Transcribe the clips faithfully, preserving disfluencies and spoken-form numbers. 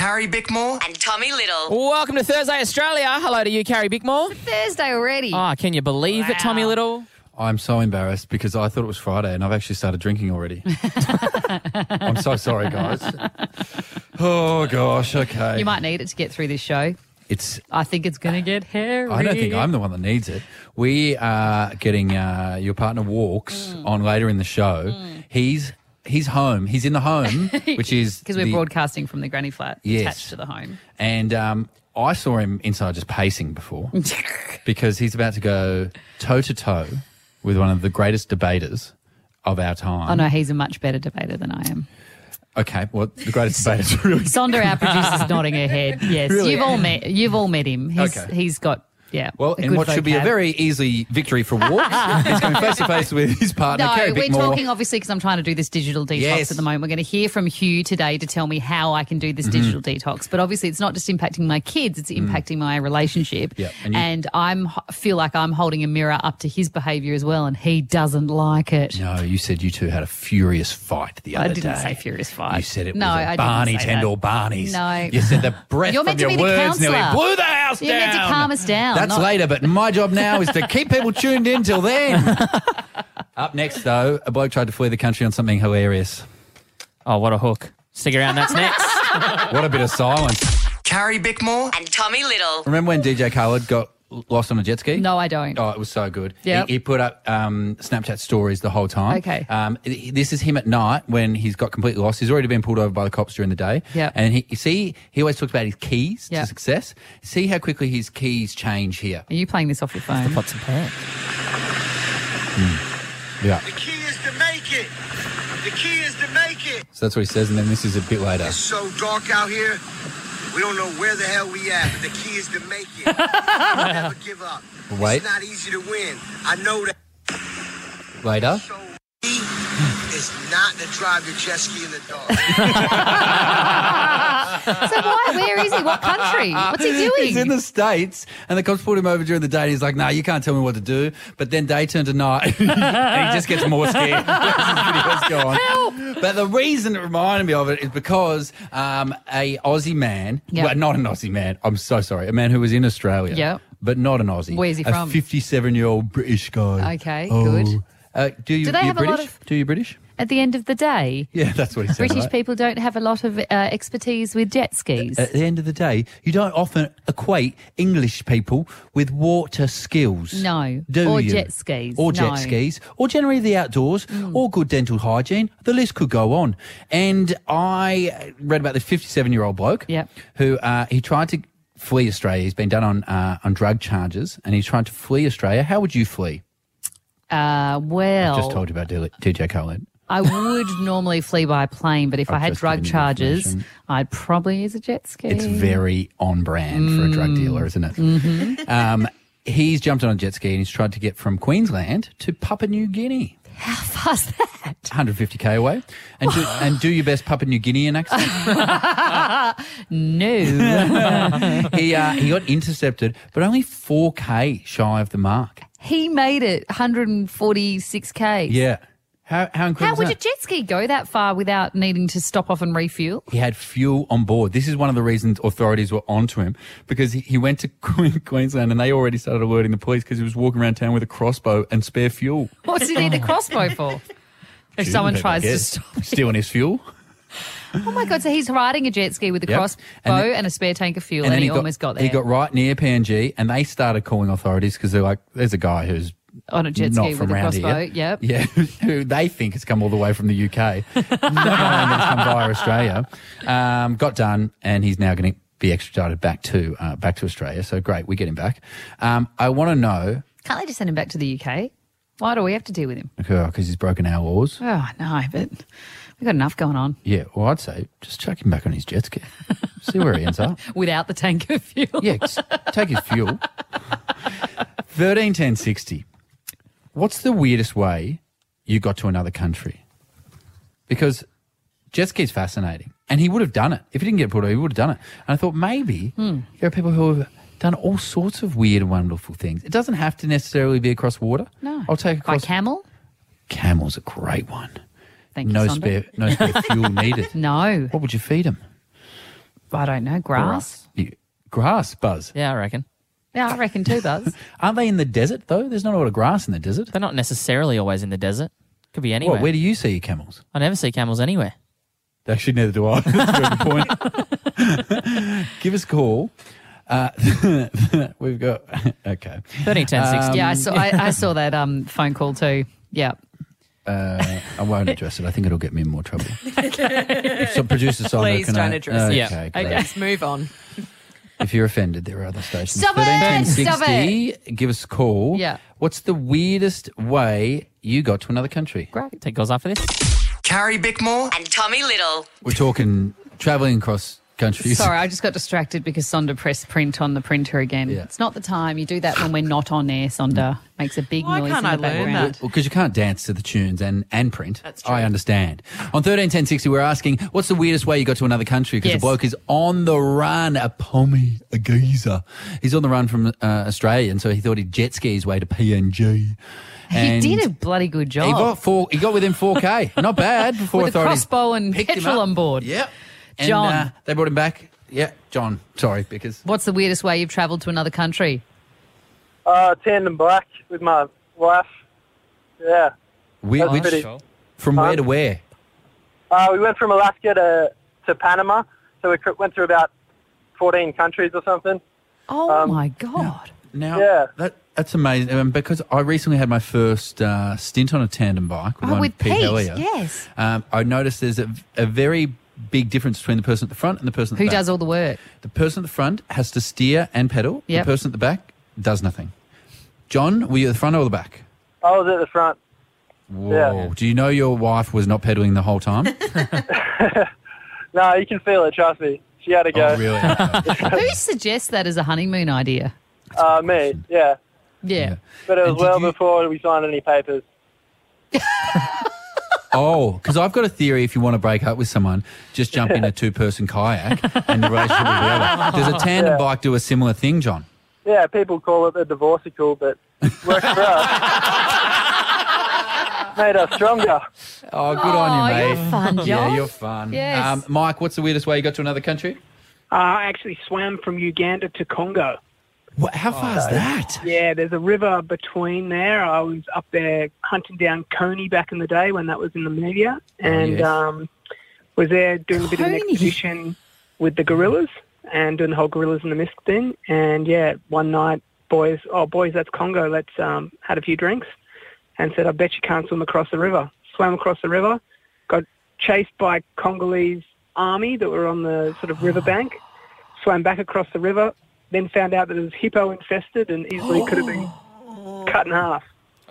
Carrie Bickmore and Tommy Little. Welcome to Thursday, Australia. Hello to you, Carrie Bickmore. Thursday already. Oh, can you believe it, Tommy Little? I'm so embarrassed because I thought it was Friday and I've actually started drinking already. I'm so sorry, guys. Oh, gosh, okay. You might need it to get through this show. It's. I think it's going to get hairy. I don't think I'm the one that needs it. We are getting uh, your partner Walks Mm. on later in the show. Mm. He's he's home. He's in the home, which is... Because we're the, broadcasting from the granny flat yes. attached to the home. And um, I saw him inside just pacing before because he's about to go toe-to-toe with one of the greatest debaters of our time. Oh, no, he's a much better debater than I am. Okay, well, the greatest debaters really... Sonda, our producer's nodding her head. Yes, Really? you've all met. You've all met him. He's Okay. he's got yeah. Well, a in good what should be a vocab. very easy victory for Walks, he's going face to face with his partner, No, Carrie we're Bickmore. talking obviously because I'm trying to do this digital detox Yes. at the moment. We're going to hear from Hugh today to tell me how I can do this Mhm. digital detox. But obviously, it's not just impacting my kids; it's impacting my relationship. Yeah, and, and you- I'm feel like I'm holding a mirror up to his behaviour as well, and he doesn't like it. No, you said you two had a furious fight the other I day. didn't say furious fight. You said it no, was a I didn't Barney say Tendall that. Barneys. No, You said the breath You're from meant to your be the words nearly counsellor. blew the house You're down. meant to calm us down. That's not- later, but my job now is to keep people tuned in till then. Up next, though, a bloke tried to flee the country on something hilarious. Oh, what a hook. Stick around, that's next. What a bit of silence. Carrie Bickmore and Tommy Little. Remember when D J Khaled got lost on a jet ski? No, I don't. Oh, it was so good. Yep. He, he put up um, Snapchat stories the whole time. Okay. Um, this is him at night when he's got completely lost. He's already been pulled over by the cops during the day. Yep. And he, you see, he always talks about his keys Yep. to success. See how quickly his keys change here. Are you playing this off your phone? Pots and pans. Yeah. The key is to make it. The key is to make it. So that's what he says, and then this is a bit later. It's so dark out here. We don't know where the hell we at, but the key is to make it. Never give up. Wait. It's not easy to win. I know that. Later. So key is not to drive your jet ski in the dark. So why? Where is he? What country? What's he doing? He's in the States, and the cops pulled him over during the day, and he's like, no, you can't tell me what to do. But then day turned to night, and he just gets more scared. This video's gone. Help! But the reason it reminded me of it is because um, a Aussie man, Yep. well, not an Aussie man, I'm so sorry, a man who was in Australia, Yep. but not an Aussie. Where's he a from? A fifty-seven-year-old British guy. Okay, Oh. good. Uh, do you, Do they you have a British? lot of- Do you British? At the end of the day, Yeah, that's what he said. British right? people don't have a lot of uh, expertise with jet skis. At the end of the day, you don't often equate English people with water skills. No. Do Or you? jet skis. Or jet No. skis. Or generally the outdoors. Or good dental hygiene. The list could go on. And I read about this fifty-seven-year-old bloke Yep. who uh, he tried to flee Australia. He's been done on uh, on drug charges, and he's trying to flee Australia. How would you flee? Uh, well, I just told you about D J Khaled. I would normally flee by plane, but if I've I had just drug given you charges, information. I'd probably use a jet ski. It's very on brand for a drug dealer, isn't it? Mm-hmm. Um, he's jumped on a jet ski and he's tried to get from Queensland to Papua New Guinea. How far's that? one hundred fifty k away. And do, and do your best Papua New Guinean accent. No. he, uh, he got intercepted, but only four k shy of the mark. He made it one hundred forty-six k. Yeah. How, how incredible How is would that? your jet ski go that far without needing to stop off and refuel? He had fuel on board. This is one of the reasons authorities were onto him, because he, he went to Que- Queensland and they already started alerting the police because he was walking around town with a crossbow and spare fuel. What's he need the crossbow for? If someone Shooting tries people, I to guess. stop. Stealing his fuel. Oh my God, so he's riding a jet ski with a Yep. crossbow And and, then- a spare tank of fuel, and, then he, almost got there. He got right near P N G and they started calling authorities because they're like, there's a guy who's on a jet not ski from with a around crossbow. here. Yep. Yeah, who they think has come all the way from the U K. Not only has come via Australia. Um, got done, and he's now going to be extradited back to uh, back to Australia. So great, we get him back. Um, I want to know, Can't they just send him back to the U K? Why do we have to deal with him? because he's broken our laws. Oh, no, but we've got enough going on Yeah, well, I'd say just chuck him back on his jet ski. See where he ends up. without the tank of fuel. Yeah, just take his fuel. thirteen ten sixty. What's the weirdest way you got to another country? Because jet ski's fascinating. And he would have done it. If he didn't get pulled over, he would have done it. And I thought maybe Hmm. there are people who have done all sorts of weird and wonderful things. It doesn't have to necessarily be across water. No. I'll take By across. camel? Camel's a great one. Thank you, No Sonda. spare, no spare fuel needed. No. What would you feed him? I don't know, grass. You- grass, Buzz. Yeah, I reckon. Yeah, I reckon too, Buzz. Aren't they in the desert, though? There's not a lot of grass in the desert. They're not necessarily always in the desert. Could be anywhere. What, where do you see your camels? I never see camels anywhere. Actually, neither do I. That's a very good point. Give us a call. Uh, we've got... Okay. thirteen ten sixty. Yeah, I saw I, I saw that um, phone call too. Yeah. Uh, I won't address it. I think it'll get me in more trouble. So, producer Simon, Please can don't I- address it. Yeah. Okay, Okay, great. let's move on. If you're offended, there are other stations. Stop it! thirteen ten Stop sixty, give us a call. Yeah. What's the weirdest way you got to another country? Great. Take calls after this. Carrie Bickmore. And Tommy Little. We're talking travelling across countries. Sorry, I just got distracted because Sonda pressed print on the printer again. Yeah. It's not the time. You do that when we're not on air, Sonda. Makes a big Why noise can't in I the learn background. that? Well, because you can't dance to the tunes and, and print. That's true. I understand. On thirteen ten sixty, we're asking, what's the weirdest way you got to another country? Because Yes. the bloke is on the run, a pommy, a geezer. He's on the run from uh, Australia, and so he thought he'd jet ski his way to P N G. He And did a bloody good job. He got four. He got within four K. Not bad. Before With a authorities crossbow and picked him petrol up. on board. Yep. And, John. Uh, they brought him back. Yeah, John. Sorry, because What's the weirdest way you've travelled to another country? Uh, tandem bike with my wife. Yeah. we, That's which, pretty- from where to where? Uh, we went from Alaska to, to Panama, so we cr- went through about fourteen countries or something. Oh, Um, my God. Now, Yeah. that that's amazing. Um, because I recently had my first uh, stint on a tandem bike with Oh, one with Pete Pete, Hellier. yes. Um, I noticed there's a, a very big difference between the person at the front and the person at Who the back. does all the work? The person at the front has to steer and pedal. Yep. The person at the back does nothing. John, were you at the front or the back? I was at the front. Whoa. Yeah. Do you know your wife was not pedaling the whole time? No, you can feel it, trust me. She had to go. Oh, really? Okay. Who suggests that as a honeymoon idea? Uh, me, yeah. Yeah. But it was And did well you- before we signed any papers. Oh, because I've got a theory if you want to break up with someone, just jump in a two-person kayak and the relationship will be over. Does a tandem Yeah. bike do a similar thing, John? Yeah, people call it the divorcicle, but works for us. Made us stronger. Oh, good on you, Oh, mate. you're fun, John. Yeah, you're fun. Yes. Um, Mike, what's the weirdest way you got to another country? Uh, I actually swam from Uganda to Congo. What, how far is that? Yeah, there's a river between there. I was up there hunting down coney back in the day when that was in the media, and yes. um, was there doing a bit of an Coney. expedition with the gorillas and doing the whole gorillas in the mist thing. And yeah, one night, boys, oh boys, that's Congo. Let's um, had a few drinks, and said, I bet you can't swim across the river. Swam across the river, got chased by Congolese army that were on the sort of riverbank. Swam back across the river. Then found out that it was hippo infested and easily could have been cut in half.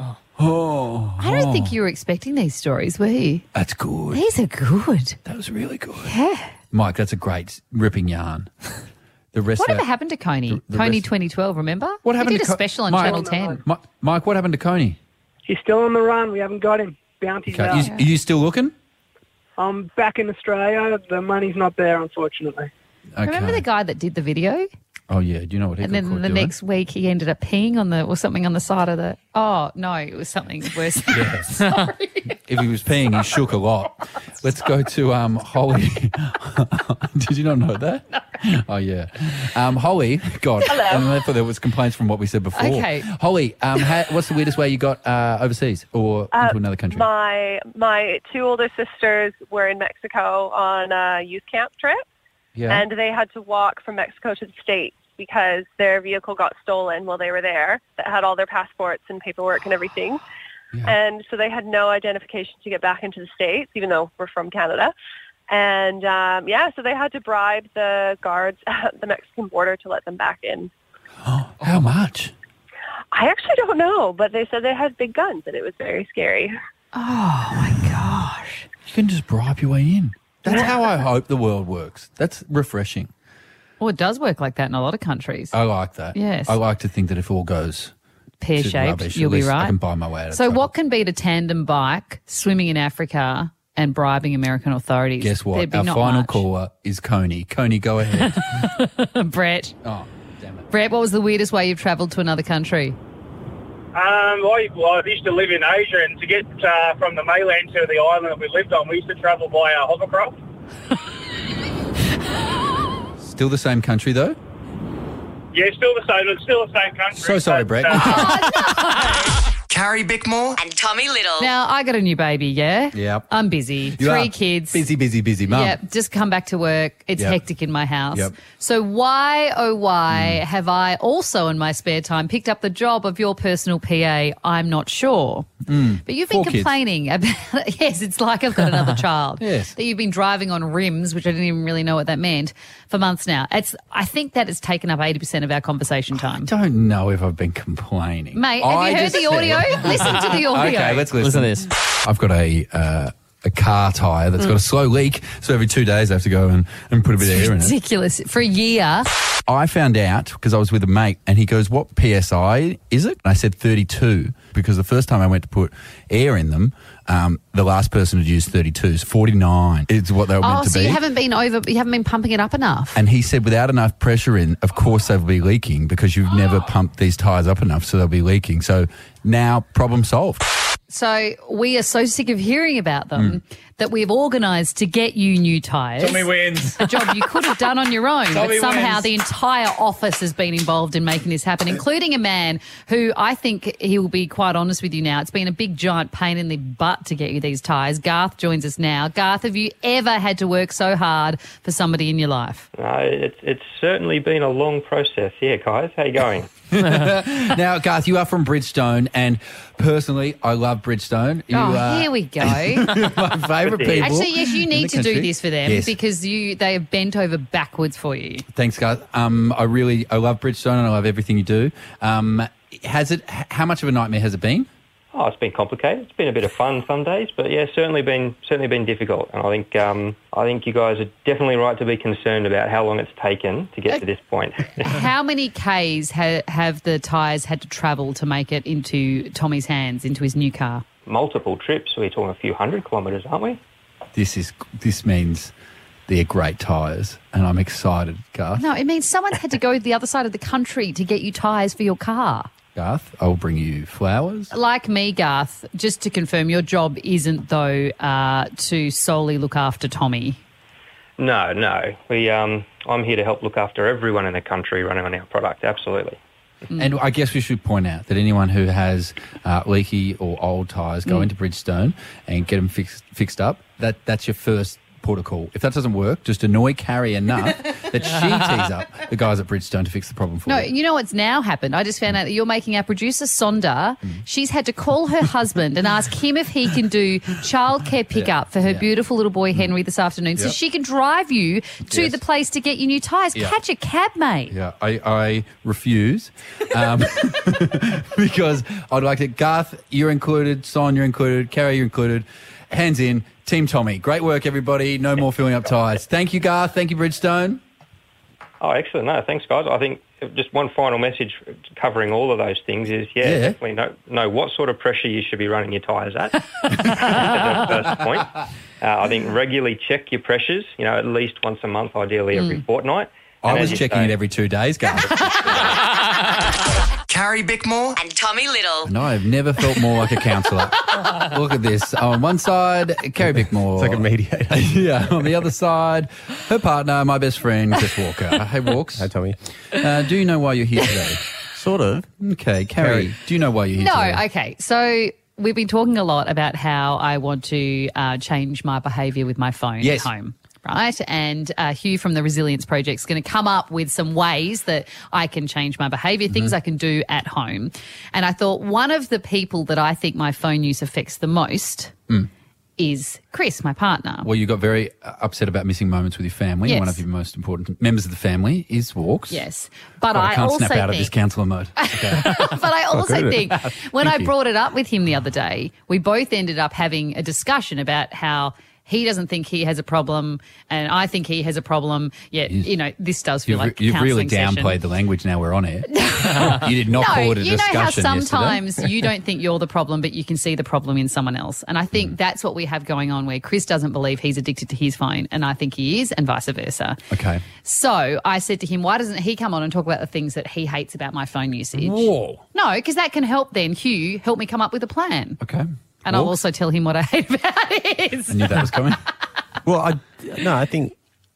Oh, I don't think you were expecting these stories, were you? that's good. These are good. That was really good. Yeah. Mike, that's a great ripping yarn. The rest Whatever of happened to Coney? the- the Coney rest- twenty twelve, remember? What happened He did to a Co- special on Mike- Channel No, ten. Mi- Mike, what happened to Coney? He's still on the run. We haven't got him. Bounty's Okay. out. You, are you still looking? I'm back in Australia. The money's not there, unfortunately. Okay. Remember the guy that did the video? Oh, yeah. Do you know what he And got then caught the doing? next week he ended up peeing on the, or something on the side of the, oh, no, it was something worse. Yes. Sorry. If he was peeing, he shook a lot. Let's go to um, Holly. Did you not know that? No. Oh, yeah. Um, Holly, God. Hello. And therefore there was complaints from what we said before. Okay. Holly, um, ha- what's the weirdest way you got uh, overseas or Uh, into another country? My my two older sisters were in Mexico on a youth camp trip, yeah. and they had to walk from Mexico to the States because their vehicle got stolen while they were there that had all their passports and paperwork and everything. Yeah. And so they had no identification to get back into the States, even though we're from Canada. And, um, yeah, so they had to bribe the guards at the Mexican border to let them back in. How much? I actually don't know, but they said they had big guns, and it was very scary. Oh, my gosh. You can just bribe your way in. That's how I hope the world works. That's refreshing. Well, it does work like that in a lot of countries. I like that. Yes. I like to think that if all goes to Pear-shaped, rubbish, you'll at be least I right. can buy my way out of So trouble. what can beat a tandem bike, swimming in Africa and bribing American authorities? Guess what? There'd be Our not final much. caller is Coney. Coney, go ahead. Brett. Oh, damn it. Brett, what was the weirdest way you've travelled to another country? Um, I, well, I used to live in Asia, and to get uh, from the mainland to the island that we lived on, we used to travel by uh, hovercraft. Still the same country, though? Yeah, still the same. It's still the same country. So sorry, but, Brett. uh, Carrie Bickmore. And Tommy Little. Now, I got a new baby, yeah? Yep. I'm busy. You Three are kids. Busy, busy, busy, mum. Yeah, just come back to work. It's Yep. hectic in my house. Yep. So why, oh why, Mm. have I also in my spare time picked up the job of your personal P A? I'm not sure. But you've been Mm. Four kids. complaining about yes, it's like I've got another child. Yes. That you've been driving on rims, which I didn't even really know what that meant, for months now. It's I think that has taken up eighty percent of our conversation time. Don't know if I've been complaining. Mate, have I you heard just the audio? said- Listen to the audio. Okay, let's listen. Listen to this. I've got a uh, a car tyre that's got a slow leak, so every two days I have to go and, and put a bit of air in it. Ridiculous. For a year. I found out because I was with a mate and he goes, what P S I is it? And I said thirty-two because the first time I went to put air in them, um, the last person had used thirty-two, so forty-nine is what they were Oh, meant to so be. you haven't been over you haven't been pumping it up enough. And he said without enough pressure in, of course they'll be leaking because you've never pumped these tyres up enough, so they'll be leaking. So now problem solved. So we are so sick of hearing about them Mm. that we've organised to get you new tyres. Tommy wins. A job you could have done on your own, but Tommy somehow wins. the entire office has been involved in making this happen, including a man who I think he will be quite honest with you now. It's been a big giant pain in the butt to get you these tyres. Garth joins us now. Garth, have you ever had to work so hard for somebody in your life? No, it's it's certainly been a long process. Yeah, guys, how you going? Now, Garth, you are from Bridgestone, and personally, I love Bridgestone. You oh, are here we go. my favourite people. Actually, yes, you in need the to do country. this for them Yes. because you they have bent over backwards for you. Thanks, Garth. Um, I really, I love Bridgestone and I love everything you do. Um, has it? h- How much of a nightmare has it been? Oh, it's been complicated. It's been a bit of fun some days, but yeah, certainly been certainly been difficult. And I think um, I think you guys are definitely right to be concerned about how long it's taken to get to this point. How many Ks ha- have the tyres had to travel to make it into Tommy's hands, into his new car? Multiple trips. We're talking a few hundred kilometres, aren't we? This is. This means they're great tyres, and I'm excited, Garth. No, it means someone's had to go to the other side of the country to get you tyres for your car. Garth, I will bring you flowers. Like me, Garth, just to confirm, your job isn't, though, uh, to solely look after Tommy. No, no. We um, I'm here to help look after everyone in the country running on our product. Absolutely. And I guess we should point out that anyone who has uh, leaky or old tyres, go Mm. into Bridgestone and get them fixed fixed up. That that's your first port of call. If that doesn't work, just annoy Carrie enough that she tees up the guys at Bridgestone to fix the problem for No, you. you know what's now happened? I just found out that you're making our producer, Sonda, she's had to call her husband and ask him if he can do childcare pickup for her yeah. beautiful little boy, Henry, this afternoon, so Yep. she can drive you to Yes. the place to get you new tyres. Yeah. Catch a cab, mate. Yeah, I, I refuse um, because I'd like to. Garth, you're included. Son, you're included. Carrie, you're included. Hands in. Team Tommy. Great work, everybody. No more filling up tyres. Thank you, Garth. Thank you, Bridgestone. Oh, excellent. No, thanks, guys. I think just one final message covering all of those things is, yeah, Yeah. definitely know, know what sort of pressure you should be running your tyres at. That's the first point. Uh, I think regularly check your pressures, you know, at least once a month, ideally every fortnight. I And was as you checking say- it every two days, Garth. Carrie Bickmore. And Tommy Little. And I have never felt more like a counsellor. Look at this. On one side, Carrie Bickmore. It's like a mediator. Yeah. On the other side, her partner, my best friend, Chris Walker. Hey, Walks. Hi, Tommy. Uh, do you know why you're here today? Sort of. Okay, Carrie, Carrie. do you know why you're here today? No, okay. So we've been talking a lot about how I want to uh, change my behaviour with my phone Yes. at home. Right. And uh, Hugh from the Resilience Project is going to come up with some ways that I can change my behaviour, things I can do at home. And I thought one of the people that I think my phone use affects the most is Chris, my partner. Well, you got very uh, upset about missing moments with your family. Yes. One of your most important members of the family is Walks. Yes. But God, I I, can't also snap out think, of this counsellor mode. Okay. but I also think when Thank I you. brought it up with him the other day, we both ended up having a discussion about how he doesn't think he has a problem and I think he has a problem. Yet, you know, this does feel You've, like a you've really counselling session. downplayed the language now we're on air. You did not No, call it a you know how discussion yesterday. sometimes you don't think you're the problem, but you can see the problem in someone else. And I think that's what we have going on where Chris doesn't believe he's addicted to his phone and I think he is and vice versa. Okay. So I said to him, why doesn't he come on and talk about the things that he hates about my phone usage? Whoa. No, because that can help then, Hugh, help me come up with a plan. Okay. And I'll Walks? also tell him what I hate about it. I knew that was coming. Well, I no, I think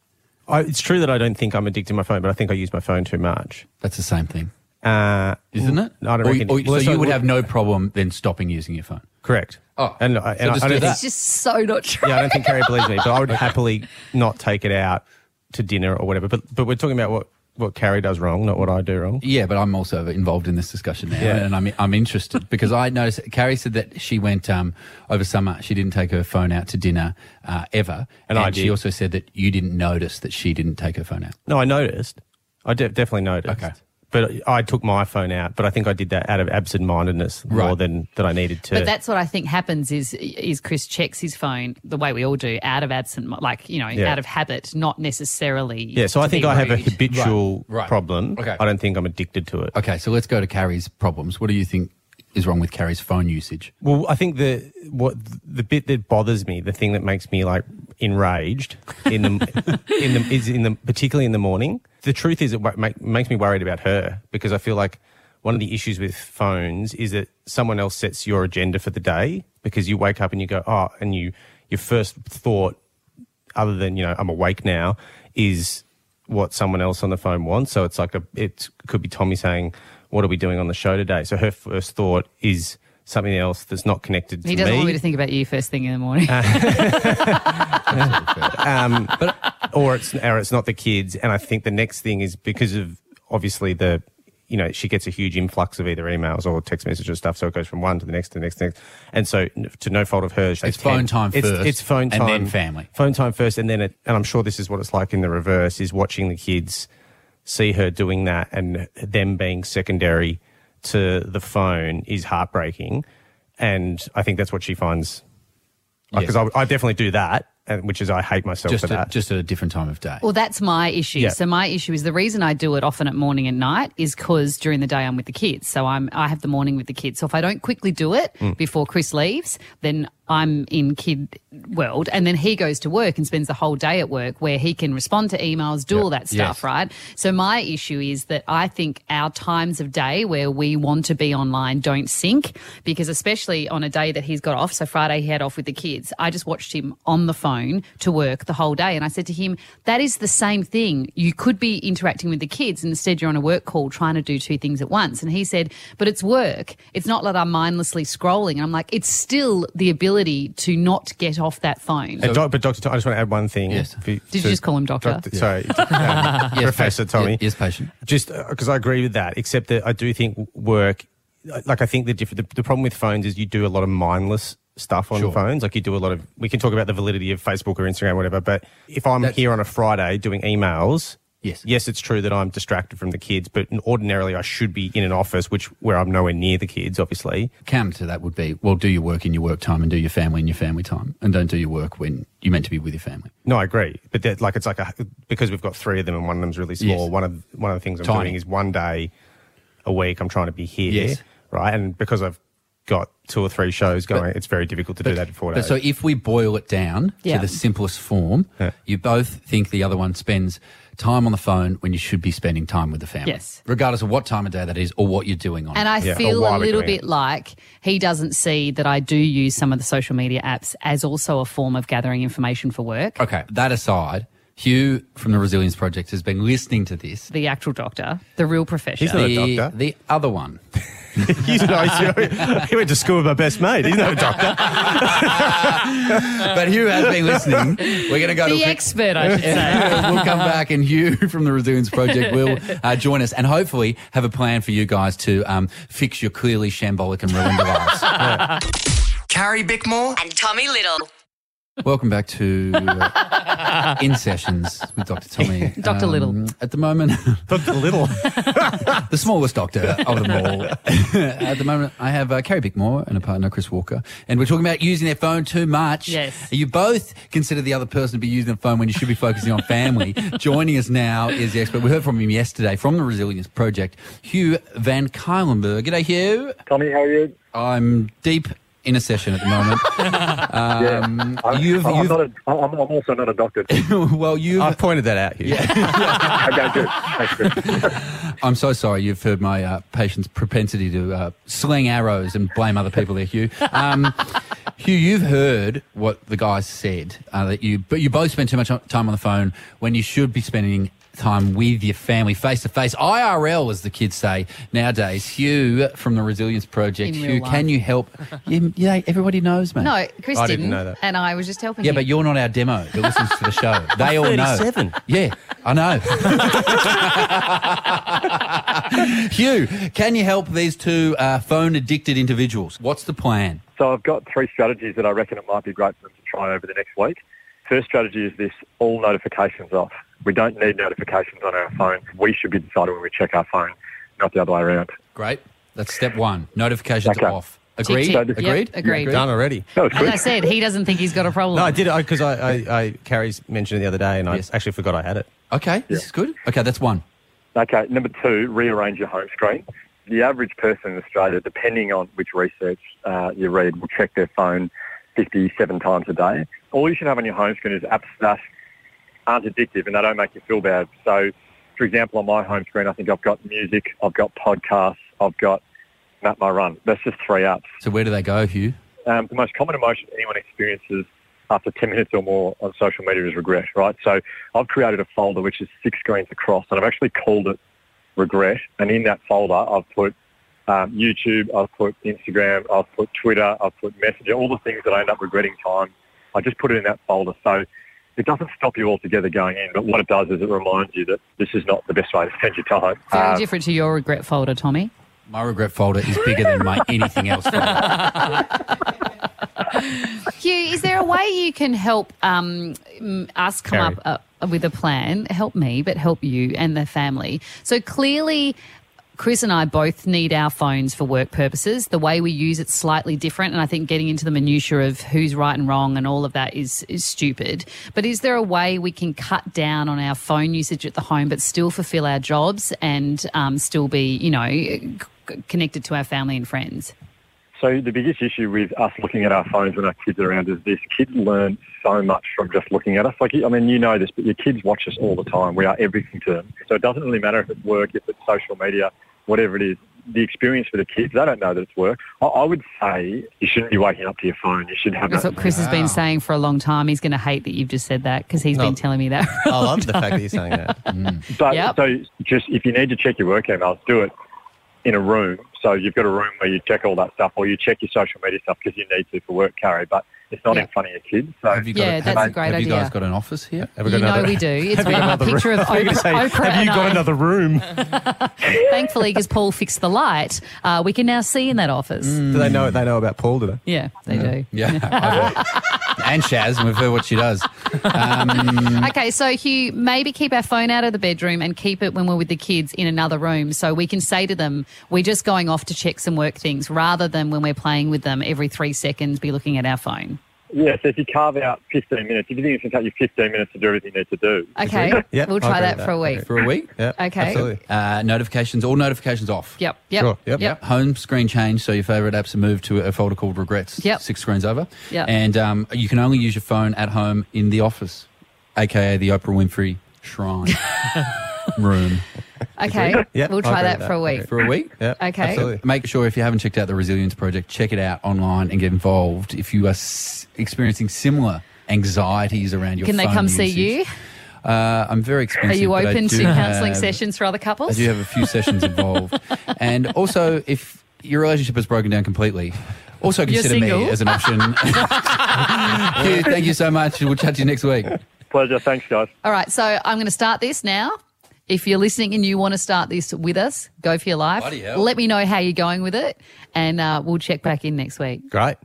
I, it's true that I don't think I'm addicted to my phone, but I think I use my phone too much. That's the same thing. Uh, Isn't it? I don't or, reckon. or, well, so you would would- have no problem then stopping using your phone? Correct. Oh, and, I- and just I, I do don't that. It's just so not true. Yeah, I don't think Carrie believes me, but I would happily not take it out to dinner or whatever. But but we're talking about what, what Carrie does wrong, not what I do wrong. Yeah, but I'm also involved in this discussion now, Yeah. and I'm I'm interested because I noticed Carrie said that she went um, over summer. She didn't take her phone out to dinner uh, ever, And I she did. also said that you didn't notice that she didn't take her phone out. No, I noticed. I de- definitely noticed. Okay. But I took my phone out, but I think I did that out of absent-mindedness more Right. than, than I needed to. But that's what I think happens is is Chris checks his phone the way we all do, out of absent, like, you know, Yeah. out of habit, not necessarily. Yeah, so I to think be I have a rude. habitual Right, right. problem. Okay. I don't think I'm addicted to it. Okay, so let's go to Carrie's problems. What do you think is wrong with Carrie's phone usage? Well, I think the what the bit that bothers me, the thing that makes me like enraged in the in the is in the particularly in the morning. The truth is, it wa- make, makes me worried about her because I feel like one of the issues with phones is that someone else sets your agenda for the day because you wake up and you go, oh, and you your first thought, other than, you know, I'm awake now, is what someone else on the phone wants. So it's like a it could be Tommy saying, what are we doing on the show today? So her first thought is something else that's not connected to He doesn't me. want me to think about you first thing in the morning. um, but or it's or it's not the kids. And I think the next thing is because of obviously the, you know, she gets a huge influx of either emails or text messages stuff, so it goes from one to the next to the next, to the next. And so n- to no fault of hers, It's they phone tend- time it's, first It's phone and time, then family. Phone time first, and then it. And I'm sure this is what it's like in the reverse: is watching the kids see her doing that, and them being secondary to the phone is heartbreaking. And I think that's what she finds. Because Yes. I, I definitely do that, and, which is I hate myself Just for at, that. just at a different time of day. Well, that's my issue. Yeah. So my issue is the reason I do it often at morning and night is because during the day I'm with the kids. So I'm I have the morning with the kids. So if I don't quickly do it Mm. before Chris leaves, then I'm in kid world, and then he goes to work and spends the whole day at work where he can respond to emails, do all that stuff, Yes. right? So my issue is that I think our times of day where we want to be online don't sync, because especially on a day that he's got off, so Friday he had off with the kids, I just watched him on the phone to work the whole day, and I said to him, that is the same thing. You could be interacting with the kids, and instead you're on a work call trying to do two things at once. And he said, but it's work. It's not like I'm mindlessly scrolling. And I'm like, it's still the ability to not get off that phone. And doc, but Doctor Tom, I just want to add one thing. Yes. For- Did you to- just call him doctor? Doctor Sorry, um, Professor pa- Tommy. Yes, yes, patient. Just because I agree with that, except that I do think work, like I think the, diff- the the problem with phones is you do a lot of mindless stuff on Sure. phones. Like you do a lot of, we can talk about the validity of Facebook or Instagram or whatever, but if I'm That's- here on a Friday doing emails, Yes. yes, it's true that I'm distracted from the kids, but ordinarily I should be in an office, which where I'm nowhere near the kids, obviously. Counter to that would be, well, do your work in your work time and do your family in your family time, and don't do your work when you're meant to be with your family. No, I agree, but that, like it's like a, because we've got three of them and one of them's really small. Yes. One of one of the things I'm Tiny. doing is one day a week I'm trying to be here, Yes. right? And because I've got two or three shows going, it's very difficult to do that in four But days. so if we boil it down Yeah. to the simplest form, Yeah. you both think the other one spends time on the phone when you should be spending time with the family. Yes. Regardless of what time of day that is or what you're doing on And it. I Yeah. feel Or why a we're little doing bit it. like he doesn't see that I do use some of the social media apps as also a form of gathering information for work. Okay, that aside, Hugh from the Resilience Project has been listening to this. The actual doctor, the real profession. He's not a The, doctor. the other one. He's not, he went to school with my best mate. He's not a doctor. But Hugh has been listening. We're going to go to a The quick- expert, I should say. We'll come back and Hugh from the Resilience Project will uh, join us and hopefully have a plan for you guys to um, fix your clearly shambolic and ruined lives. Carrie Bickmore and Tommy Little. Welcome back to uh, In Sessions with Doctor Tommy. Doctor Little. At the moment, Doctor Little. the smallest doctor of them all. At the moment, I have uh, Carrie Bickmore and a partner, Chris Walker, and we're talking about using their phone too much. Yes. You both consider the other person to be using their phone when you should be focusing on family. Joining us now is the expert. We heard from him yesterday from the Resilience Project, Hugh Van Kuylenberg. G'day, Hugh. Tommy, how are you? I'm deep in a session at the moment. Um, I'm, you've, I'm, you've, not a, I'm, I'm also not a doctor. well, you've... I've pointed that out here. Okay, good. Thanks, Chris. I'm so sorry. You've heard my uh, patient's propensity to uh, sling arrows and blame other people there, Hugh. Um, Hugh, you've heard what the guy said, uh, that you, but you both spend too much time on the phone when you should be spending time with your family, face to face, I R L, as the kids say nowadays. Hugh from the Resilience Project. In real Hugh, life. can you help? you, you know, everybody knows, mate. No, Chris I didn't, didn't know that. and I was just helping Yeah, him. but you're not our demo that listens to the show. They all know. thirty-seven. Yeah, I know. Hugh, can you help these two uh, phone-addicted individuals? What's the plan? So I've got three strategies that I reckon it might be great for them to try over the next week. First strategy is this: all notifications off. We don't need notifications on our phone. We should be deciding when we check our phone, not the other way around. Great. That's step one. Notifications Okay. off. Agreed? Tick, tick. Agreed? Yep, agreed. You Done already. That was As quick. I said, he doesn't think he's got a problem. No, I did it because I, I, I Carrie's mentioned it the other day, and Yes. I actually forgot I had it. Okay, this is good. Okay, that's one. Okay, number two, rearrange your home screen. The average person in Australia, depending on which research uh, you read, will check their phone fifty-seven times a day. All you should have on your home screen is apps that aren't addictive and they don't make you feel bad. So, for example, on my home screen, I think I've got music, I've got podcasts, I've got Map My Run. That's just three apps. So where do they go, Hugh? Um, the most common emotion anyone experiences after ten minutes or more on social media is regret, right? So I've created a folder which is six screens across, and I've actually called it regret. And in that folder, I've put um, YouTube, I've put Instagram, I've put Twitter, I've put Messenger, all the things that I end up regretting time. I just put it in that folder. So it doesn't stop you altogether going in, but what it does is it reminds you that this is not the best way to spend your time. Very Um, different to your regret folder, Tommy. My regret folder is bigger than my anything else folder. Hugh, is there a way you can help um, m- us come Carrie. up uh, with a plan? Help me, but help you and the family. So clearly, Chris and I both need our phones for work purposes. The way we use it's slightly different, and I think getting into the minutiae of who's right and wrong and all of that is is stupid. But is there a way we can cut down on our phone usage at the home but still fulfil our jobs and um, still be, you know, c- connected to our family and friends? So the biggest issue with us looking at our phones when our kids are around is this: kids learn so much from just looking at us. Like, I mean, you know this, but your kids watch us all the time. We are everything to them. So it doesn't really matter if it's work, if it's social media, whatever it is. The experience for the kids, they don't know that it's work. I, I would say you shouldn't be waking up to your phone. You should have That's that. what Chris has Wow. been saying for a long time. He's going to hate that you've just said that because he's No. been telling me that. for a I long love the time. fact that you're saying that. But Yep. so just if you need to check your work emails, do it in a room. So you've got a room where you check all that stuff, or you check your social media stuff because you need to for work, Carrie. But it's not Yeah. in front of your kids. So Have you got Yeah, a, that's have, a great have you guys idea. got an office here? Have we You got know another- we do. It's Have you got got a another picture room? of I was Oprah, gonna say, Oprah have and you got I. another room? Thankfully, because Paul fixed the light, uh, we can now see in that office. Do they know they know about Paul, do they? Yeah, they do. Yeah. I've heard. And Shaz, and we've heard what she does. Um, Okay, so Hugh, maybe keep our phone out of the bedroom and keep it when we're with the kids in another room so we can say to them, we're just going off to check some work things rather than when we're playing with them every three seconds be looking at our phone. yeah, so if you carve out fifteen minutes, if you think it's going to take you fifteen minutes to do everything you need to do, Okay, Yeah, we'll I try agree that with for a that. week. Okay. for a week? Yeah, Okay. absolutely. Uh, notifications, all notifications off. Yep, yep, Sure, yep. yep. Home screen change, so your favourite apps are moved to a folder called Regrets, Yep. six screens over. Yep. And um, you can only use your phone at home in the office, a k a the Oprah Winfrey Shrine room. Okay, Yeah, we'll I try agree that with for a that. week. Okay. For a week? Yeah, Okay. absolutely. Make sure if you haven't checked out the Resilience Project, check it out online and get involved. If you are s- experiencing similar anxieties around your Can they phone come see usage, you? Uh, I'm very Are expensive. you but I open do to counselling have- sessions for other I couples? do have a few sessions involved. And also, if your relationship has broken down completely, also You're consider me single? as an option. Hugh, thank you so much. We'll chat to you next week. pleasure. Thanks, guys. All right, so I'm going to start this now. If you're listening and you want to start this with us, go for your life. Bloody hell. Let me know how you're going with it, and uh, we'll check back in next week. Great.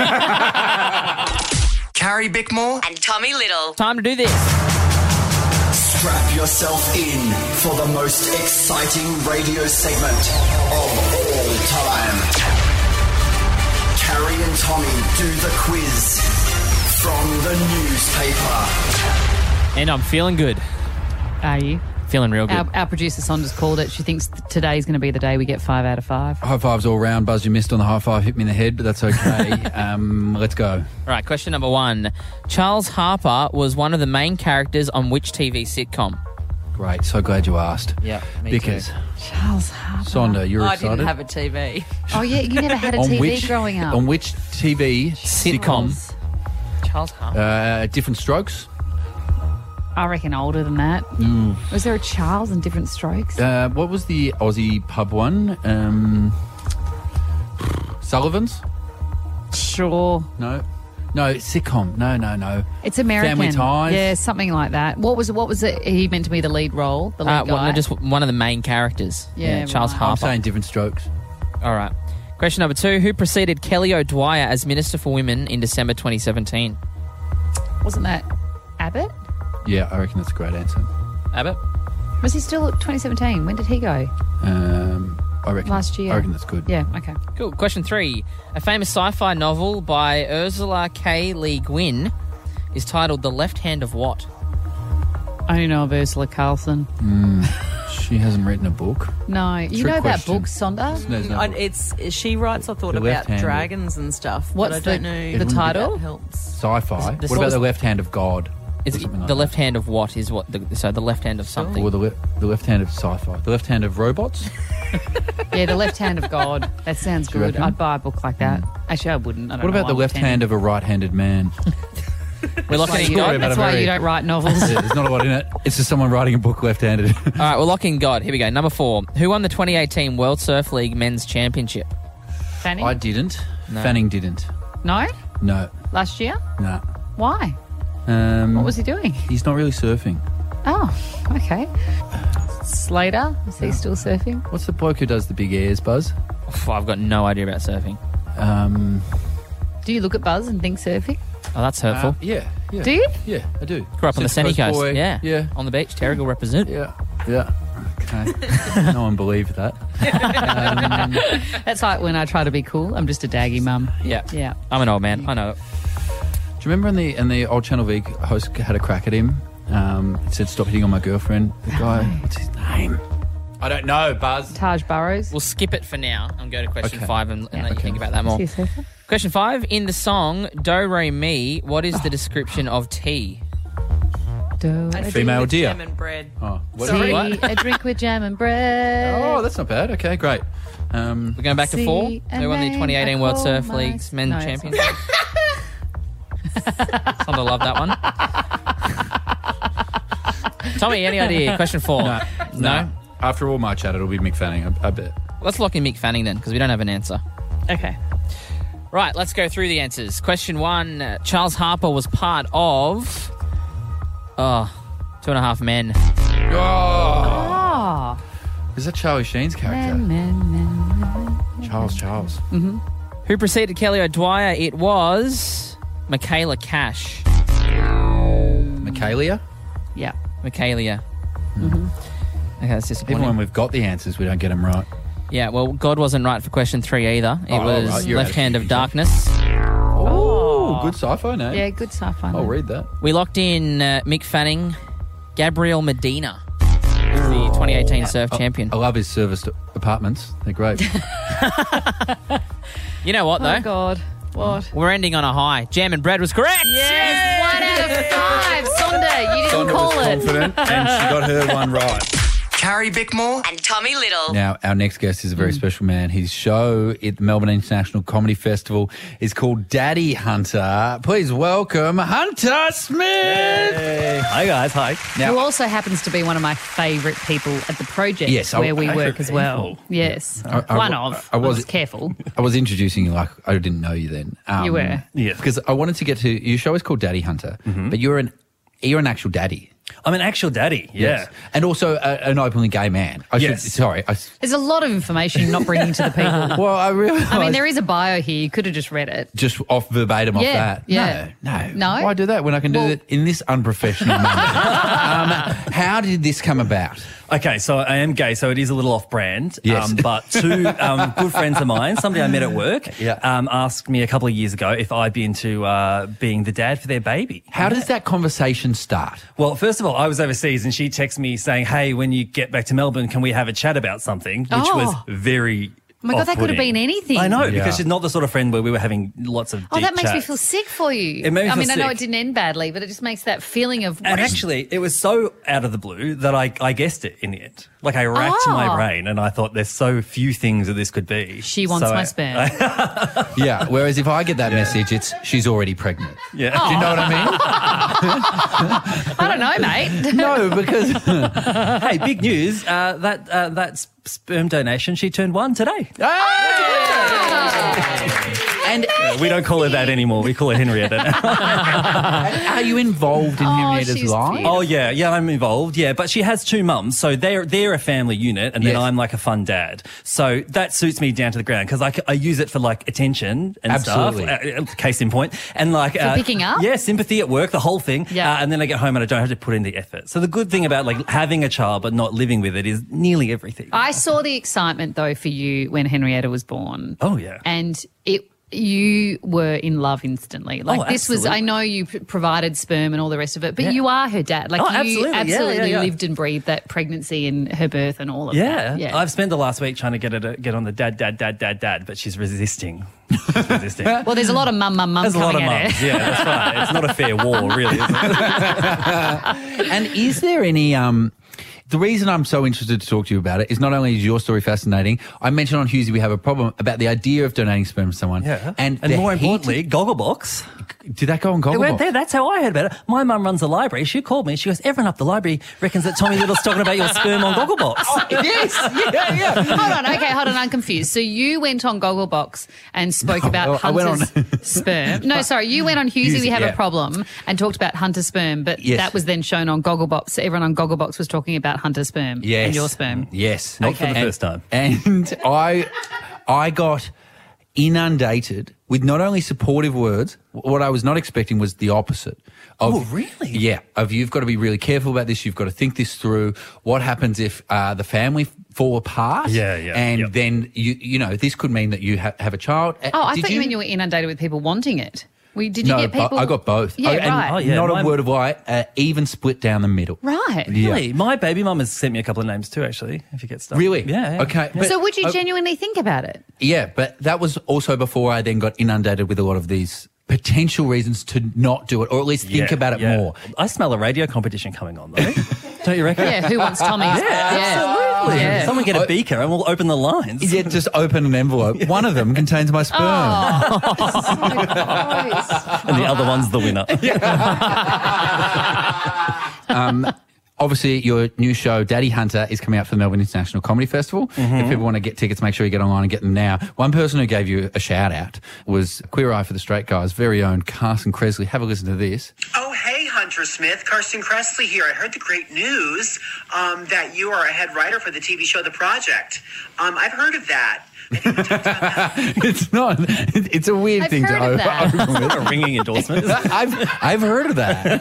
Carrie Bickmore. And Tommy Little. Time to do this. Strap yourself in for the most exciting radio segment of all time. Carrie and Tommy do the quiz from the newspaper. And I'm feeling good. Are you? Feeling real good. Our, our producer Sonda's called it. She thinks th- today's going to be the day we get five out of five. High fives all round. Buzz, you missed on the high five. Hit me in the head, but that's okay. um, let's go. All right, question number one. Charles Harper was one of the main characters on which T V sitcom? Great. So glad you asked. Yeah, me because too. Charles Harper. Sonda, you're I excited. didn't have a T V. Oh, yeah, you never had a on T V which, growing up. On which T V sitcom? Charles Harper. Uh, Different Strokes. I reckon older than that. Mm. Was there a Charles and Different Strokes? Uh, what was the Aussie pub one? Um, Sullivan's? Sure. No. No, sitcom. No, no, no. It's American. Family Ties. Yeah, something like that. What was what was it? He meant to be the lead role, the lead Uh, guy. well, no, just one of the main characters. Yeah, Charles right. Harper. I'm saying Different Strokes. All right. Question number two. Who preceded Kelly O'Dwyer as Minister for Women in December twenty seventeen? Wasn't that Abbott? Yeah, I reckon that's a great answer. Abbott? Was he still at twenty seventeen? When did he go? Um, I reckon Last year. I reckon that's good. Yeah, okay. Cool. Question three. A famous sci-fi novel by Ursula K. Le Guin is titled The Left Hand of What? I only know of Ursula Carlson. Mm, she hasn't written a book. No. You Trick know about question. books, Sonda? There's no I, book. it's she writes. I thought The about left-handed. dragons and stuff. What's but I don't the- know the if title? That helps. Sci-fi. This what about was- The Left Hand of God? It's Or something like the that. left hand of what is what? The, so the left hand of something. Or the, le- the left hand of sci-fi. The left hand of robots? Yeah, The Left Hand of God. That sounds Do you good. reckon? I'd buy a book like that. Actually, I wouldn't. I don't What know about why the I left would tend hand to. of a right-handed man? We're locking in That's God. That's why you don't write novels. Yeah, there's not a lot in it. It's just someone writing a book left-handed. All right, we're locking God. Here we go. Number four. Who won the twenty eighteen World Surf League Men's Championship? Fanning? I didn't. No. Fanning didn't. No? No. Last year? No. Why? Um, What was he doing? He's not really surfing. Oh, okay. Slater? Is he still surfing? What's the bloke who does the big airs, Buzz? Oh, I've got no idea about surfing. Um, Do you look at Buzz and think surfing? Oh, that's hurtful. uh, yeah, yeah. Do you? Yeah, I do. Grew up on the sunny Central coast. boy. Yeah. Yeah. On the beach. Terrigal represent. Yeah. Yeah. Okay. No one believed that. Um, That's like when I try to be cool. I'm just a daggy mum. Yeah. Yeah. I'm an old man. I know it. do you remember in the in the old Channel V host had a crack at him? Um, it said, "Stop hitting on my girlfriend." The guy, what's his name? I don't know, Buzz. Taj Burrows. We'll skip it for now and go to question Okay. five and, and Yeah. let you Okay. think about that more. Is he a surfer? Question five. In the song Do Re Mi, what is the description of tea? Do A a drink Female with deer. jam and bread. Oh, what Sorry? tea, What? a drink with jam and bread. Oh, that's not bad. Okay, great. Um, We're going back to See four. a Who won the name twenty eighteen I World call Surf my- League's Men's No, it's Championship? Some to love that one. Tommy, any idea? Question four. no, no. After all my chat, it'll be Mick Fanning. I, I bet. Let's lock in Mick Fanning then, because we don't have an answer. Okay. Right, let's go through the answers. Question one. uh, Charles Harper was part of... Oh, Two and a Half Men. Oh, Oh. is that Charlie Sheen's character? Men, men, men, men. Charles, Charles. Who preceded Kelly O'Dwyer? It was Michaela Cash. Michaelia? Yeah. Michaelia. Okay, that's disappointing. Even when we've got the answers, we don't get them right. Yeah, well, God wasn't right for question three either. It Oh, was right, you're Left Hand of actually- Darkness. Oh, good sci-fi name. Yeah, good sci-fi. I'll read that. We locked in uh, Mick Fanning, Gabriel Medina, who's the twenty eighteen surf champion. I love his serviced apartments. They're great. You know what, though? Oh, God. What? We're ending on a high. Jam and bread was correct. Yes, one out of five. Sonda, you didn't call it. confident and she got her one right. Carrie Bickmore. And Tommy Little. Now, our next guest is a very special man. His show at the Melbourne International Comedy Festival is called Daddy Hunter. Please welcome Hunter Smith. Hi, guys. Hi. Who also happens to be one of my favourite people at the project Yes, I- where we favourite work as well. people. Yes. I- I- one of. I was- was careful. I was introducing you like I didn't know you then. Um, You were. Yeah. Because I wanted to get to your show is called Daddy Hunter, but you're an you're an actual daddy. I'm an actual daddy. Yeah. Yes. And also a, an openly gay man. I Yes. should, sorry. I, There's a lot of information you're not bringing to the people. well, I realised I mean, there is a bio here. You could have just read it. just off verbatim off Yeah, that. yeah. No, no. No? Why do that when I can do Well- it in this unprofessional manner? um, how did this come about? Okay, so I am gay, so it is a little off-brand. Yes. Um, but two um, good friends of mine, somebody I met at work, Yeah. um, asked me a couple of years ago if I'd be into uh, being the dad for their baby. How does that conversation start? Well, first of all, I was overseas and she texted me saying, hey, when you get back to Melbourne, can we have a chat about something? Which Oh. was very Oh my God, that could have off-putting. been anything. I know, Yeah. because she's not the sort of friend where we were having lots of deep Oh, that makes me chats. feel sick for you. It made me I feel mean, I know sick. it didn't end badly, but it just makes that feeling of. And what is- actually, it was so out of the blue that I, I guessed it in the end. Like, I racked Oh. my brain and I thought there's so few things that this could be. She wants So my I- sperm. Yeah. Whereas if I get that message, it's she's already pregnant. Yeah. Do you know what I mean? I don't know, mate. No, because Hey, big news. Uh, that uh, that s- sperm donation, she turned one today. and Uh, we don't call her that anymore. We call her Henrietta now. are you involved in Oh, Henrietta's she's life? beautiful. Oh yeah, yeah, I'm involved. Yeah, but she has two mums, so they're they're a family unit, and then Yes. I'm like a fun dad. So that suits me down to the ground because I, c- I use it for like attention and Absolutely. stuff. Uh, uh, case in point, and like For picking up? Yeah, sympathy at work, the whole thing. Yeah. Uh, and then I get home and I don't have to put in the effort. So the good thing about like having a child but not living with it is nearly everything. I saw the excitement though for you when Henrietta was born. Oh yeah. And it you were in love instantly. Like Oh, this was I absolutely. know you p- provided sperm and all the rest of it, but Yeah. you are her dad. Like Oh, you absolutely. Yeah, absolutely yeah, yeah. lived and breathed that pregnancy and her birth and all of Yeah. that. Yeah. I've spent the last week trying to get her to get on the dad, dad, dad, dad, dad, but she's resisting. She's resisting. Well, there's a lot of mum, mum, mum There's a lot coming of at mums. her. Yeah, that's right. It's not a fair war, really, is it? And is there any um the reason I'm so interested to talk to you about it is not only is your story fascinating, I mentioned on Hughesy we have a problem about the idea of donating sperm to someone. Yeah. And, And the more heat- importantly, Gogglebox. did that go on It went Gogglebox? there. That's how I heard about it. My mum runs a library. She called me. She goes, everyone up the library reckons that Tommy Little's talking about your sperm on Gogglebox. Yes, yeah, yeah. Hold on, okay, hold on, I'm confused. So you went on Gogglebox and spoke about well, I went on- Hunter's sperm. No, sorry, you went on Hughesy, we Hughesy, have yeah. a problem and talked about Hunter's sperm, but Yes. that was then shown on Gogglebox. So everyone on Gogglebox was talking about Hunter's sperm Yes. and your sperm. Yes. Not for the Okay. first time. And I I got inundated with not only supportive words, what I was not expecting was the opposite. Of, Oh, really? Yeah. Of you've got to be really careful about this. You've got to think this through. What happens if uh, the family fall apart? Yeah, yeah, And yep. then, you you know, this could mean that you ha- have a child. Uh, Oh, I Did thought you meant you were inundated with people wanting it. We, did you no, get people? I got both. Yeah, I- and right. Oh, yeah, not my- a word of lie, uh, even split down the middle. Right. Yeah. Really? My baby mum has sent me a couple of names too, actually, if you get stuff. Really? Yeah. yeah. Okay. But- So would you uh, genuinely think about it? Yeah, but that was also before I then got inundated with a lot of these potential reasons to not do it, or at least think Yeah, about it yeah. more. I smell a radio competition coming on, though. Don't you reckon? Yeah, who wants Tommy's? Yeah, absolutely. Yeah. Someone get a beaker and we'll open the lines. Yeah, just open an envelope. One of them contains my sperm. And the other one's the winner. Um, obviously, your new show, Daddy Hunter, is coming out for the Melbourne International Comedy Festival. If people want to get tickets, make sure you get online and get them now. One person who gave you a shout out was Queer Eye for the Straight Guys' very own Carson Cresley. Have a listen to this. Oh, hey, Hunter Smith. Carson Cressley here. I heard the great news um, that you are a head writer for the T V show The Project. Um, I've heard of that. It's not. It's a weird I've thing to heard of open. that. open with. A ringing endorsement. I've I've heard of that.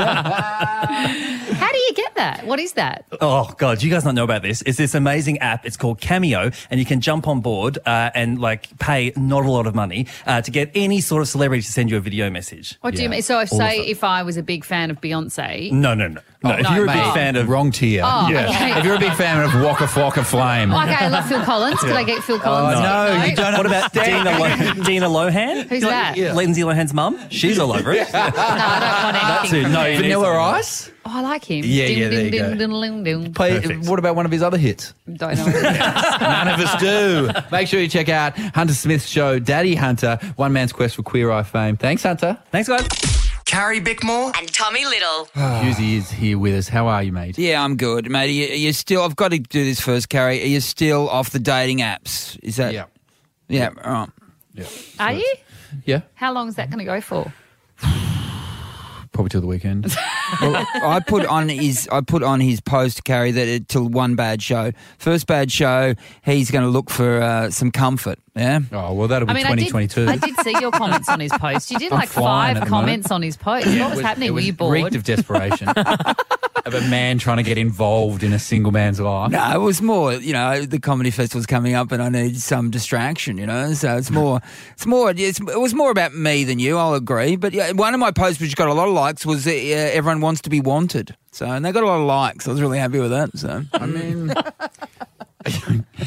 How do you get that? What is that? Oh, God, you guys don't know about this. It's this amazing app. It's called Cameo, and you can jump on board uh, and, like, pay not a lot of money uh, to get any sort of celebrity to send you a video message. What do you Yeah. mean? So, if, All of say, it. if I was a big fan of Beyonce, No, no, no. No, if no, you're a mate. big fan of... Wrong tier. Oh, Yeah. okay. If you're a big fan of Waka Flocka Flame. Okay, I love Phil Collins. Could I get Phil Collins? Oh, no, you don't What about Dina, understand. Lo- Dina Lohan? Who's that? Yeah. Lindsay Lohan's mum? She's all over it. No, I don't want That's anything who. from No, him. you need Vanilla someone. Ice? Oh, I like him. Yeah, Ding, yeah, there ding, you ding, go. ding, ding, ding. Play, Perfect. what about one of his other hits? Don't know. What it is. None of us do. Make sure you check out Hunter Smith's show, Daddy Hunter, One Man's Quest for Queer Eye Fame. Thanks, Hunter. Thanks, guys. Carrie Bickmore. And Tommy Little. Hughesy is here with us. How are you, mate? Yeah, I'm good, mate. Are you, are you still? I've got to do this first, Carrie. Are you still off the dating apps? Is that? Yeah. Yeah. Right. Yeah. Are you? Yeah, How long is that going to go for? probably till the weekend. Well, I put on his. I put on his post, Carrie, that it, till one bad show. First bad show, he's going to look for uh, some comfort. Yeah. Oh, well, that'll be I mean, twenty I twenty-two. did, I did see your comments on his post. You did I'm like flying five at the moment. comments on his post. Yeah, what was, it happening? It Were was you bored? reeked of desperation. Of a man trying to get involved in a single man's life. No, it was more, you know, the comedy festival's coming up and I need some distraction, you know. So it's more, it's more, it's, it was more about me than you, I'll agree. But yeah, one of my posts which got a lot of likes was uh, everyone wants to be wanted. So, and they got a lot of likes. I was really happy with that. So, I mean,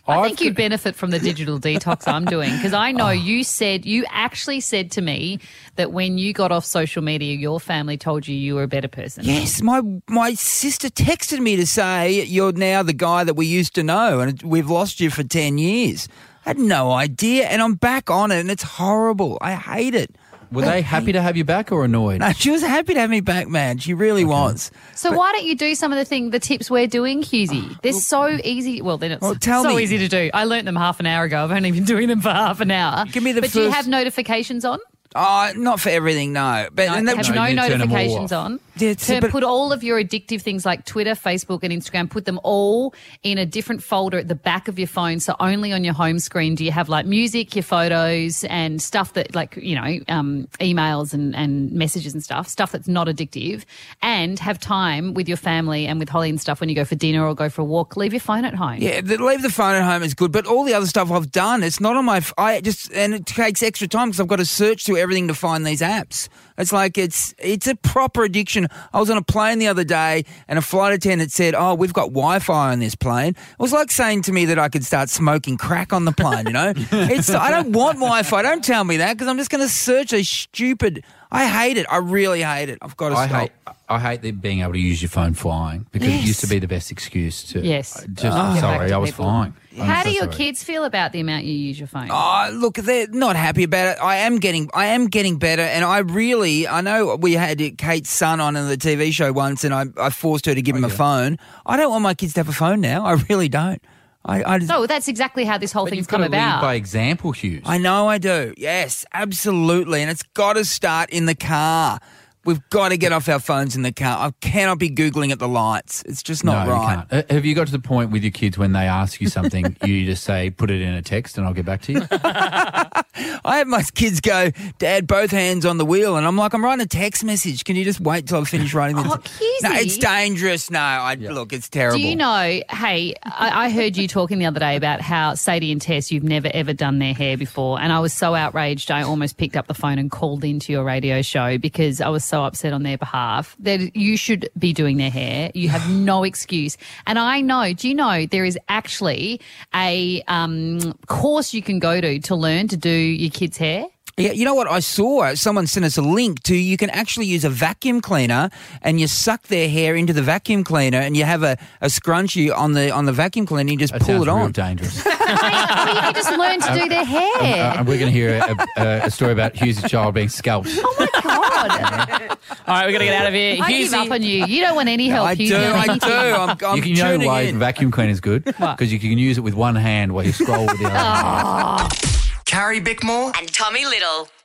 I think you'd benefit from the digital detox I'm doing because I know you said, you actually said to me that when you got off social media, your family told you you were a better person. Yes, my my sister texted me to say you're now the guy that we used to know and we've lost you for ten years. I had no idea and I'm back on it and it's horrible. I hate it. Were they happy to have you back or annoyed? No, she was happy to have me back, man. She really was. So But- why don't you do some of the thing, the tips we're doing, Hughesy? They're so easy. Well, they're not Well, tell so me. easy to do. I learnt them half an hour ago. I've only been doing them for half an hour. Give me the But do you first- have notifications on? Oh, not for everything, no. But No, and that, have no notifications on. Yeah, Turn- but- put all of your addictive things like Twitter, Facebook, and Instagram. Put them all in a different folder at the back of your phone. So only on your home screen do you have like music, your photos, and stuff that like you know um, emails and, and messages and stuff. Stuff that's not addictive, and have time with your family and with Holly and stuff when you go for dinner or go for a walk. Leave your phone at home. Yeah, the, leave the phone at home is good, but all the other stuff I've done, it's not on my. F- I just and it takes extra time because I've got to search through everything to find these apps. It's like it's it's a proper addiction. I was on a plane the other day, and a flight attendant said, "Oh, we've got Wi-Fi on this plane." It was like saying to me that I could start smoking crack on the plane. You know, it's I don't want Wi-Fi. Don't tell me that because I'm just going to search a stupid. I hate it. I really hate it. I've got to I stop. hate, I hate the, being able to use your phone flying because Yes. it used to be the best excuse to. Yes. I Just Oh. Get back sorry, to I was people. flying. I'm How so do your sorry. kids feel about the amount you use your phone? Oh, look, they're not happy about it. I am getting, I am getting better, and I really, I know we had Kate's son on in the T V show once, and I, I forced her to give him a phone. I don't want my kids to have a phone now. I really don't. I, I just, No, that's exactly how this whole But thing's you've got come to lead about. by example, Hughes. I know I do. Yes, absolutely, and it's got to start in the car. We've got to get off our phones in the car. I cannot be Googling at the lights. It's just not no, right. You can't. Uh, have you got to the point with your kids when they ask you something, you just say, put it in a text and I'll get back to you? I have my kids go, Dad, both hands on the wheel. And I'm like, I'm writing a text message. Can you just wait till I finish writing this? Oh, Keezy. No, it's dangerous. No, I, look, it's terrible. Do you know, hey, I, I heard you talking the other day about how Sadie and Tess, you've never ever done their hair before. And I was so outraged, I almost picked up the phone and called into your radio show because I was so upset on their behalf that you should be doing their hair. You have no excuse. And I know, do you know, there is actually a um, course you can go to to learn to do your kids' hair? Yeah, you know what I saw? Someone sent us a link to you can actually use a vacuum cleaner and you suck their hair into the vacuum cleaner and you have a, a scrunchie on the on the vacuum cleaner and you just That pull sounds it real on. dangerous. Well, you can just learn to do their hair. Uh, and we're going to hear a, a, a story about Hughes' child being scalped. Oh, my God. All right, we've got to get out of here. I give up on you. You don't want any help. I Hughesy, do, on I anything. do. I'm, I'm you can you know tuning why in. the vacuum cleaner is good? Because you can use it with one hand while you scroll with the other hand. Carrie Bickmore and Tommy Little.